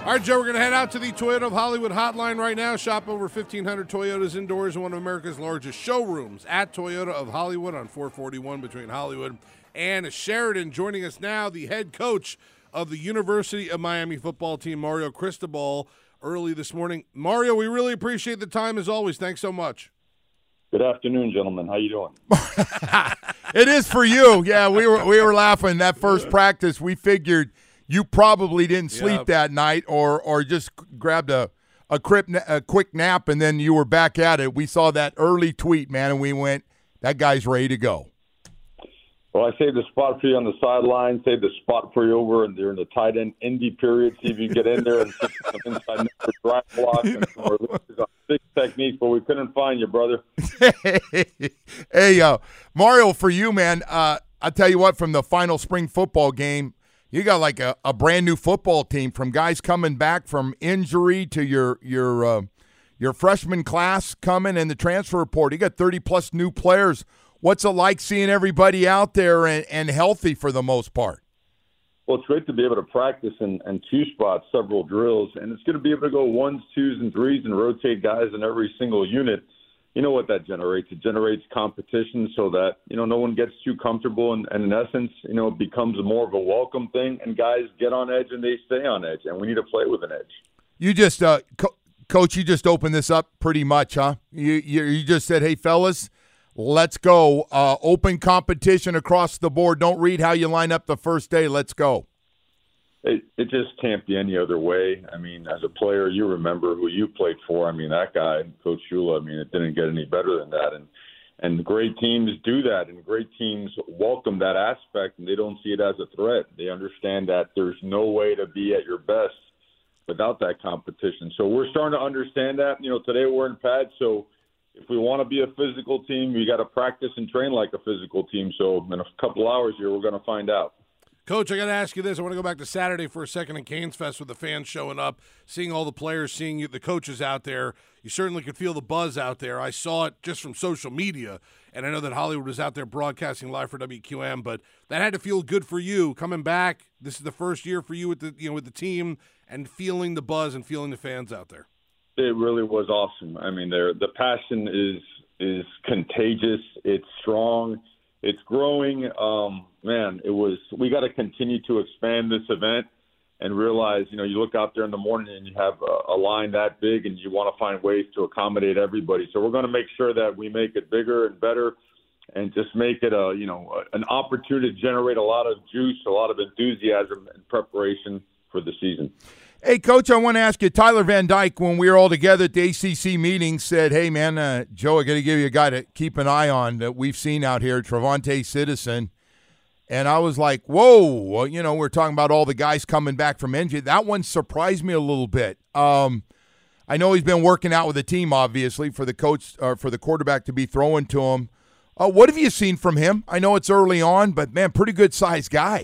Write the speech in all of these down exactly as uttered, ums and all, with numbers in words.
All right, Joe, we're going to head out to the Toyota of Hollywood hotline right now. Shop over fifteen hundred Toyotas indoors in one of America's largest showrooms at Toyota of Hollywood on four forty-one between Hollywood and Sheridan. Joining us now, the head coach of the University of Miami football team, Mario Cristobal, early this morning. Mario, we really appreciate the time as always. Thanks so much. Good afternoon, gentlemen. How you doing? It is for you. Yeah, we were we were laughing that first practice. We figured you probably didn't sleep Yep. that night, or or just grabbed a a, crip, a quick nap, and then you were back at it. We saw that early tweet, man, and we went, that guy's ready to go. Well, I saved the spot for you on the sideline, saved the spot for you over during the tight end indie period. See if you get in there and see some inside number drive block and some releases on six techniques, but we couldn't find you, brother. Hey, uh, Mario, for you, man, uh, I'll tell you what, from the final spring football game, you got like a, a brand new football team, from guys coming back from injury to your your uh, your freshman class coming and the transfer report. You got thirty plus new players. What's it like seeing everybody out there and, and healthy for the most part? Well, it's great to be able to practice in, in two spots, several drills, and it's going to be able to go ones, twos, and threes and rotate guys in every single unit. You know what that generates? It generates competition so that, you know, no one gets too comfortable, and, and in essence, you know, it becomes more of a welcome thing, and guys get on edge and they stay on edge, and we need to play with an edge. You just, uh, co- Coach, you just opened this up pretty much, huh? You, you, you just said, hey, fellas, let's go. Uh, open competition across the board. Don't read how you line up the first day. Let's go. It, it just can't be any other way. I mean, as a player, you remember who you played for. I mean, that guy, Coach Shula, I mean, it didn't get any better than that. And and great teams do that, and great teams welcome that aspect, and they don't see it as a threat. They understand that there's no way to be at your best without that competition. So we're starting to understand that. You know, today we're in pads, so if we want to be a physical team, we got to practice and train like a physical team. So in a couple hours here, we're going to find out. Coach, I got to ask you this. I want to go back to Saturday for a second in Canes Fest with the fans showing up, seeing all the players, seeing you, the coaches out there. You certainly could feel the buzz out there. I saw it just from social media, and I know that Hollywood was out there broadcasting live for W Q M, but that had to feel good for you coming back. This is the first year for you with the you know with the team, and feeling the buzz and feeling the fans out there. It really was awesome. I mean, the passion is is contagious. It's strong. It's growing. Um, man, it was. We got to continue to expand this event and realize, you know, you look out there in the morning and you have a, a line that big, and you want to find ways to accommodate everybody. So we're going to make sure that we make it bigger and better, and just make it a, you know, an opportunity to generate a lot of juice, a lot of enthusiasm and preparation for the season. Hey, Coach, I want to ask you, Tyler Van Dyke, when we were all together at the A C C meeting, said, hey, man, uh, Joe, I got to give you a guy to keep an eye on that we've seen out here, Travante Citizen. And I was like, whoa, well, you know, we're talking about all the guys coming back from injury. That one surprised me a little bit. Um, I know he's been working out with the team, obviously, for the coach or for the quarterback to be throwing to him. Uh, what have you seen from him? I know it's early on, but, man, pretty good-sized guy.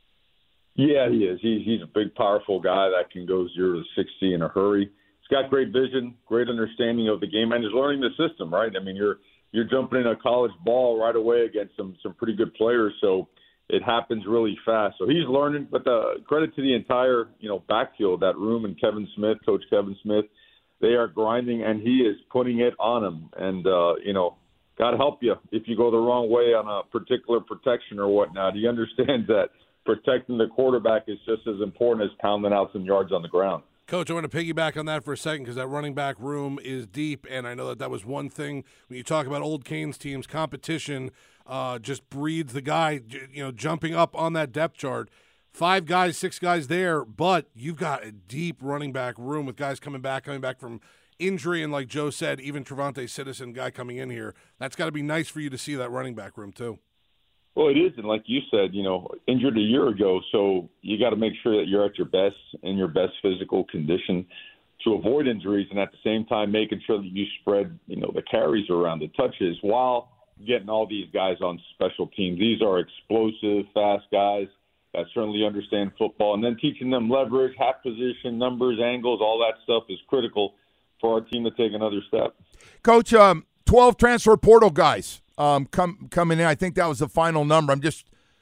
Yeah, he is. He's, he's a big, powerful guy that can go zero to sixty in a hurry. He's got great vision, great understanding of the game, and he's learning the system, right? I mean, you're you're jumping in a college ball right away against some some pretty good players, so it happens really fast. So he's learning, but the credit to the entire, you know, backfield, that room, and Kevin Smith, Coach Kevin Smith, they are grinding, and he is putting it on them. And, uh, you know, God help you if you go the wrong way on a particular protection or whatnot. He understands that protecting the quarterback is just as important as pounding out some yards on the ground. Coach, I want to piggyback on that for a second, because that running back room is deep, and I know that that was one thing when you talk about old Canes teams, competition uh, just breeds the guy, you know, jumping up on that depth chart. Five guys, six guys there, but you've got a deep running back room with guys coming back, coming back from injury, and like Joe said, even Travante Citizen guy coming in here. That's got to be nice for you to see that running back room too. Well, it is, and like you said, you know, injured a year ago, so you got to make sure that you're at your best, in your best physical condition to avoid injuries, and at the same time making sure that you spread, you know, the carries around, the touches, while getting all these guys on special teams. These are explosive, fast guys that certainly understand football, and then teaching them leverage, half position, numbers, angles, all that stuff is critical for our team to take another step. Coach, um, twelve transfer portal guys. Um, come coming in, I think that was the final number. I'm just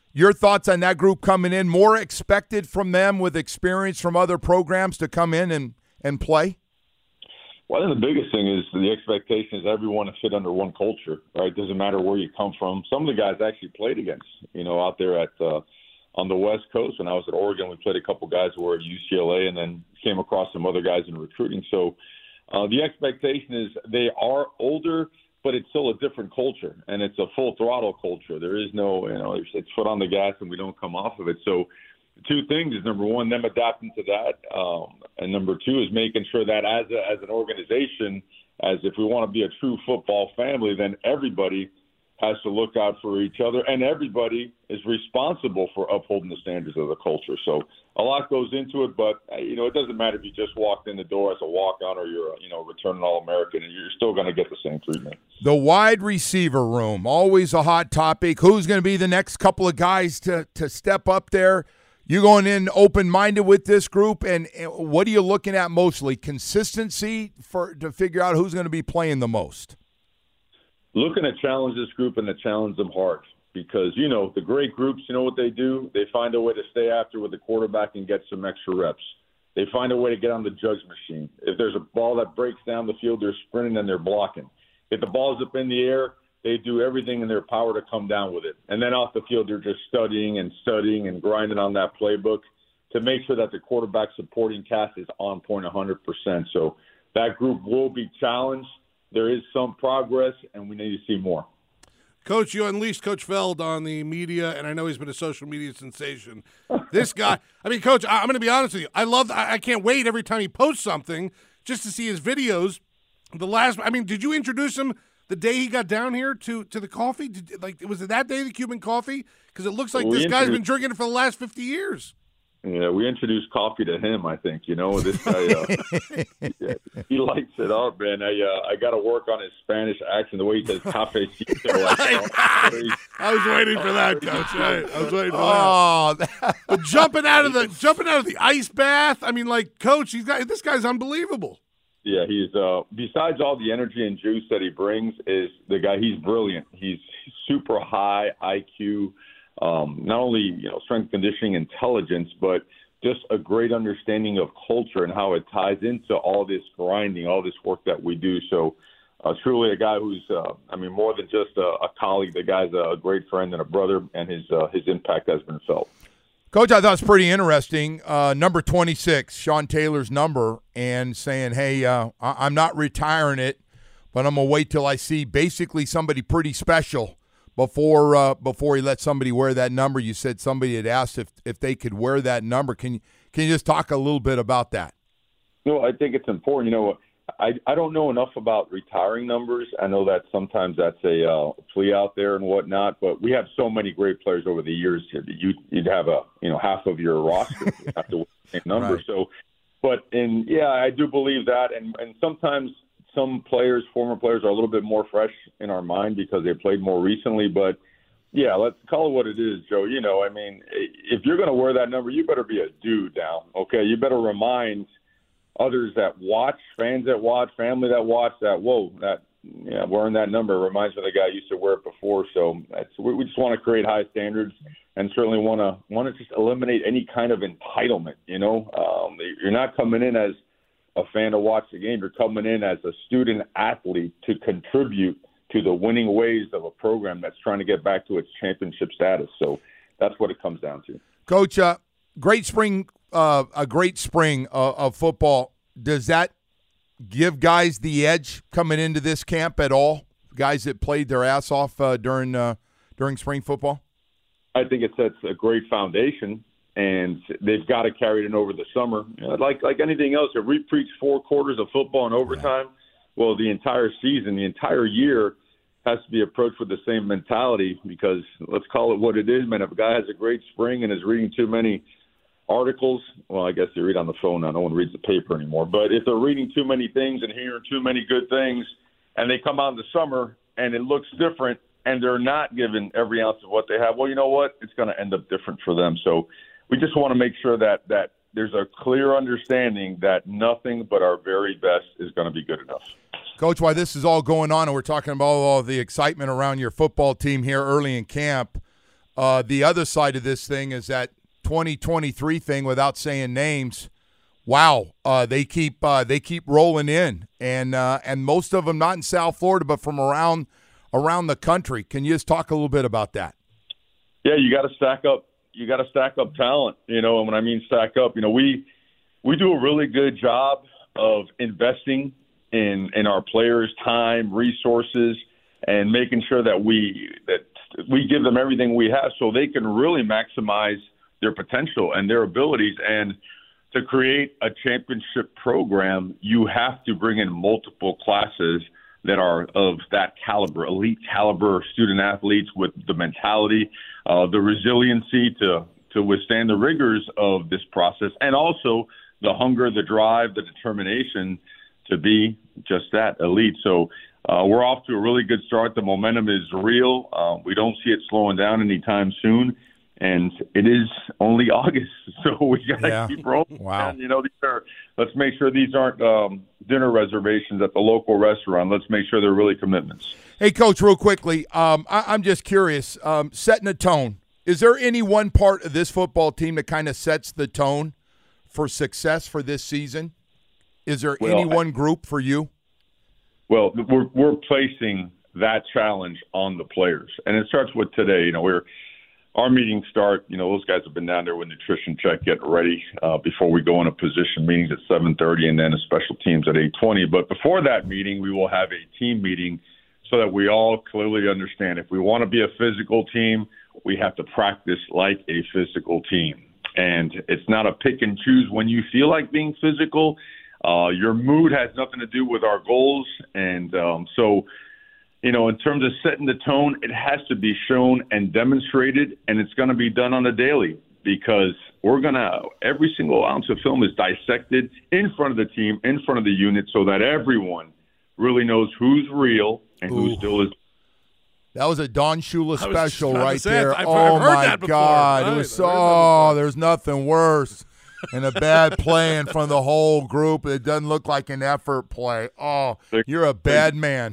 Your thoughts on that group coming in? More expected from them with experience from other programs to come in and, and play? Well, I think the biggest thing is the expectation is everyone to fit under one culture, right? Doesn't matter where you come from. Some of the guys actually played against, you know, out there at uh, on the West Coast. When I was at Oregon, we played a couple guys who were at U C L A and then came across some other guys in recruiting. So uh, the expectation is they are older, but it's still a different culture, and it's a full throttle culture. There is no, you know, it's, it's foot on the gas and we don't come off of it. So two things is, number one, them adapting to that, um, and number two is making sure that as a, as an organization, as if we want to be a true football family, then everybody has to look out for each other, and everybody is responsible for upholding the standards of the culture. So a lot goes into it, but you know, it doesn't matter if you just walked in the door as a walk-on or you're a, you know, returning All-American, and you're still going to get the same treatment. The wide receiver room, always a hot topic. Who's going to be the next couple of guys to to step up there? You going in open-minded with this group, and, and what are you looking at mostly? Consistency for to figure out who's going to be playing the most? Looking to challenge this group and to challenge them hard, because, you know, the great groups, you know what they do? They find a way to stay after with the quarterback and get some extra reps. They find a way to get on the judge machine. If there's a ball that breaks down the field, they're sprinting and they're blocking. If the ball's up in the air, they do everything in their power to come down with it. And then off the field, they're just studying and studying and grinding on that playbook to make sure that the quarterback supporting cast is on point one hundred percent. So that group will be challenged. There is some progress, and we need to see more. Coach, you unleashed Coach Feld on the media, and I know he's been a social media sensation. This guy, I mean, Coach, I, I'm going to be honest with you. I love, I, I can't wait every time he posts something just to see his videos. The last, I mean, did you introduce him the day he got down here to, to the coffee? Did, like, was it that day, the Cuban coffee? Because it looks like well, this guy's been drinking it for the last fifty years. Yeah, we introduced coffee to him, I think. You know, this guy, uh, yeah, he lights it up, man. I uh, I got to work on his Spanish accent, the way he says cafecito. Like, I, I was waiting for that, Coach. I, I was waiting for oh, that. that. But jumping out of the jumping out of the ice bath, I mean, like, Coach, he's got this guy's unbelievable. Yeah, he's uh, besides all the energy and juice that he brings, is the guy. He's brilliant. He's super high I Q. Um, not only, you know, strength, conditioning, intelligence, but just a great understanding of culture and how it ties into all this grinding, all this work that we do. So uh, truly a guy who's, uh, I mean, more than just a, a colleague. The guy's a great friend and a brother, and his uh, his impact has been felt. Coach, I thought it was pretty interesting. Uh, number twenty-six, Sean Taylor's number, and saying, hey, uh, I- I'm not retiring it, but I'm going to wait till I see basically somebody pretty special Before uh, before he let somebody wear that number. You said somebody had asked if, if they could wear that number. Can you can you just talk a little bit about that? No, I think it's important. You know, I I don't know enough about retiring numbers. I know that sometimes that's a uh, plea out there and whatnot, but we have so many great players over the years. You'd, you'd have a you know half of your roster have to wear the same number. Right. So, but and yeah, I do believe that, and and sometimes. Some players, former players, are a little bit more fresh in our mind because they played more recently. But, yeah, let's call it what it is, Joe. You know, I mean, if you're going to wear that number, you better be a dude now, okay? You better remind others that watch, fans that watch, family that watch that, whoa, that yeah, wearing that number reminds me of the guy who used to wear it before. So that's, we just want to create high standards and certainly want to want to just eliminate any kind of entitlement, you know. Um, you're not coming in as – a fan to watch the game. You're coming in as a student athlete to contribute to the winning ways of a program that's trying to get back to its championship status. So that's what it comes down to. Coach, uh, great spring, uh, a great spring uh, of football. Does that give guys the edge coming into this camp at all? Guys that played their ass off uh, during uh, during spring football? I think it sets a great foundation. And they've got to carry it in over the summer. You know, like like anything else, if we preach four quarters of football in overtime, well, the entire season, the entire year has to be approached with the same mentality because let's call it what it is, man. If a guy has a great spring and is reading too many articles, well, I guess they read on the phone now. No one reads the paper anymore. But if they're reading too many things and hearing too many good things and they come out in the summer and it looks different and they're not given every ounce of what they have, well, you know what? It's going to end up different for them. So we just want to make sure that, that there's a clear understanding that nothing but our very best is going to be good enough. Coach, while this is all going on and we're talking about all the excitement around your football team here early in camp, uh, the other side of this thing is that twenty twenty-three thing, without saying names, wow, uh, they keep uh, they keep rolling in, and uh, and most of them not in South Florida, but from around around the country. Can you just talk a little bit about that? Yeah, you got to stack up. You got to stack up talent, you know. And when I mean stack up, you know, we we do a really good job of investing in in our players' time, resources, and making sure that we that we give them everything we have so they can really maximize their potential and their abilities. And to create a championship program, you have to bring in multiple classes that are of that caliber, elite caliber student athletes with the mentality, uh, the resiliency to to withstand the rigors of this process, and also the hunger, the drive, the determination to be just that, elite. So uh, we're off to a really good start. The momentum is real. Uh, we don't see it slowing down anytime soon. And it is only August, so we got to yeah. keep rolling. Wow. And, you know, these are, let's make sure these aren't um, dinner reservations at the local restaurant. Let's make sure they're really commitments. Hey, Coach, real quickly, um, I- I'm just curious, um, setting a tone. Is there any one part of this football team that kind of sets the tone for success for this season? Is there Well, any one group for you? Well, we're we're placing that challenge on the players, and it starts with today. You know, we're our meetings start. You know, those guys have been down there with nutrition check, getting ready uh, before we go into position meetings at seven thirty, and then a special teams at eight twenty. But before that meeting, we will have a team meeting so that we all clearly understand if we want to be a physical team, we have to practice like a physical team. And it's not a pick and choose when you feel like being physical. Uh, your mood has nothing to do with our goals. And um, so, you know, in terms of setting the tone, it has to be shown and demonstrated, and it's going to be done on a daily because we're going to – every single ounce of film is dissected in front of the team, in front of the unit, so that everyone really knows who's real and who Ooh. still is. That was a Don Shula special right say, there. I've- I've oh, heard my that before. God. Right, It was I've so, heard that before. oh, there's nothing worse than a bad play in front of the whole group. It doesn't look like an effort play. Oh, you're a bad man.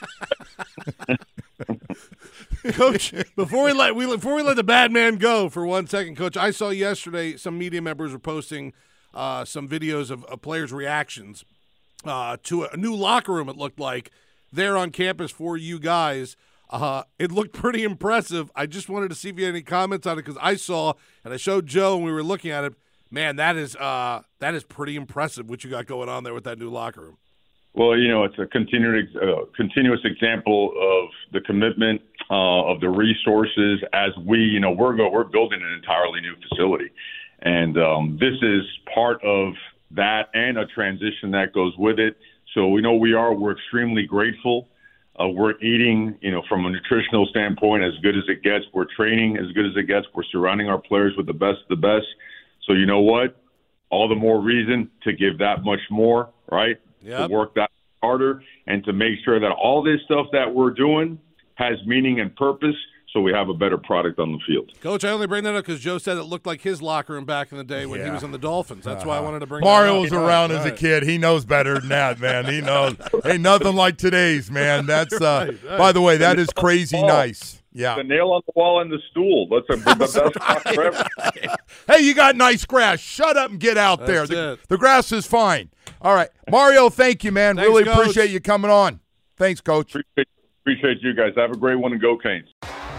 Coach, before we let we before we let the bad man go for one second, Coach, I saw yesterday some media members were posting uh, some videos of, of players' reactions uh, to a new locker room. It looked like there on campus for you guys. Uh, it looked pretty impressive. I just wanted to see if you had any comments on it because I saw and I showed Joe when we were looking at it. Man, that is uh, that is pretty impressive what you got going on there with that new locker room. Well, you know, it's a continued, uh, continuous example of the commitment uh, of the resources as we, you know, we're go, we're building an entirely new facility, and um, this is part of that and a transition that goes with it. So we know we are we're extremely grateful. Uh, we're eating, you know, from a nutritional standpoint as good as it gets. We're training as good as it gets. We're surrounding our players with the best of the best. So you know what? All the more reason to give that much more, right? Yep. To work that harder and to make sure that all this stuff that we're doing has meaning and purpose so we have a better product on the field. Coach, I only bring that up because Joe said it looked like his locker room back in the day when he Yeah. was on the Dolphins. That's why I wanted to bring Mario that was up. around Right, as a right. kid. He knows better than that, man. He knows. Ain't nothing like today's, man. That's uh. Right, right. By the way, that is crazy Oh. nice. Yeah. The nail on the wall and the stool. That's a, the best spot forever. Hey, you got nice grass. Shut up and get out there. That's The, it. the grass is fine. All right, Mario. Thank you, man. Thanks, really Coach. appreciate you coming on. Thanks, Coach. Appreciate, appreciate you guys. Have a great one and go Canes.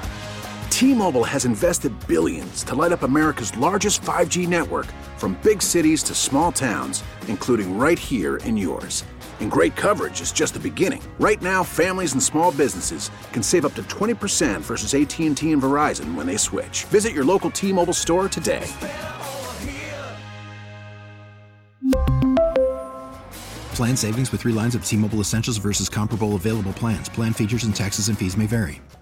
T-Mobile has invested billions to light up America's largest five G network, from big cities to small towns, including right here in yours. And great coverage is just the beginning. Right now, families and small businesses can save up to twenty percent versus A T and T and Verizon when they switch. Visit your local T-Mobile store today. Plan savings with three lines of T-Mobile Essentials versus comparable available plans. Plan features and taxes and fees may vary.